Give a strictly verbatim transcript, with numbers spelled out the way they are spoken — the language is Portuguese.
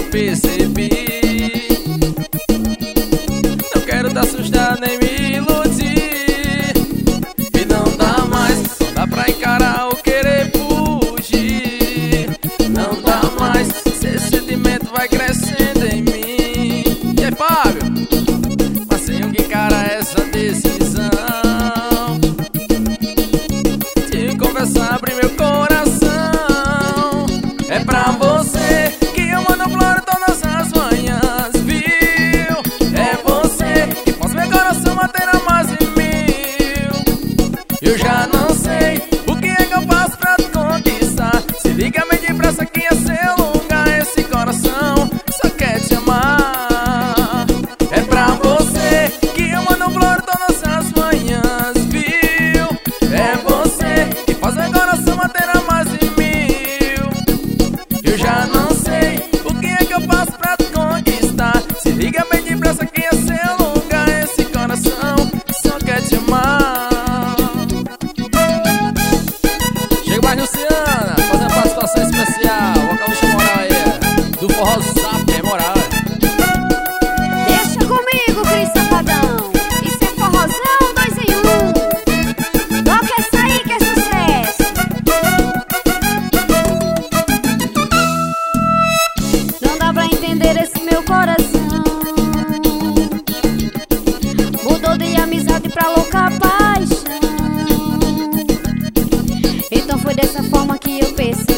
percebi. Não quero te assustar nem me iludir. E não dá mais, não dá pra encarar o querer fugir. Não dá mais, seu sentimento vai crescendo em mim. E aí, Fábio? Mas tenho que encarar essa decisão de confessar, abrir meu coração. É pra você que eu mando flor todas as manhãs, viu? É você que faz meu coração bater a mais de mil. Eu já não sei o que é que eu faço pra te conquistar. Se liga bem depressa que é seu lugar. Esse coração só quer te amar. É pra você que eu mando flor todas as manhãs, viu? É você que faz meu coração bater a mais de mil. Eu já não sei o que é que eu faço pra te conquistar. Se liga bem depressa que é seu lugar. Esse coração só quer te amar. Chega mais, Luciana, fazendo uma participação especial. O Gaúcho Moral aí, do Forró Zap, é moral. Deixa comigo, Cris Safadão. Isso é forrozão dois em um. Toca essa aí que é sucesso. Não dá pra entender esse meu coração. Mudou de amizade pra louca paixão. Então foi dessa forma que eu pensei.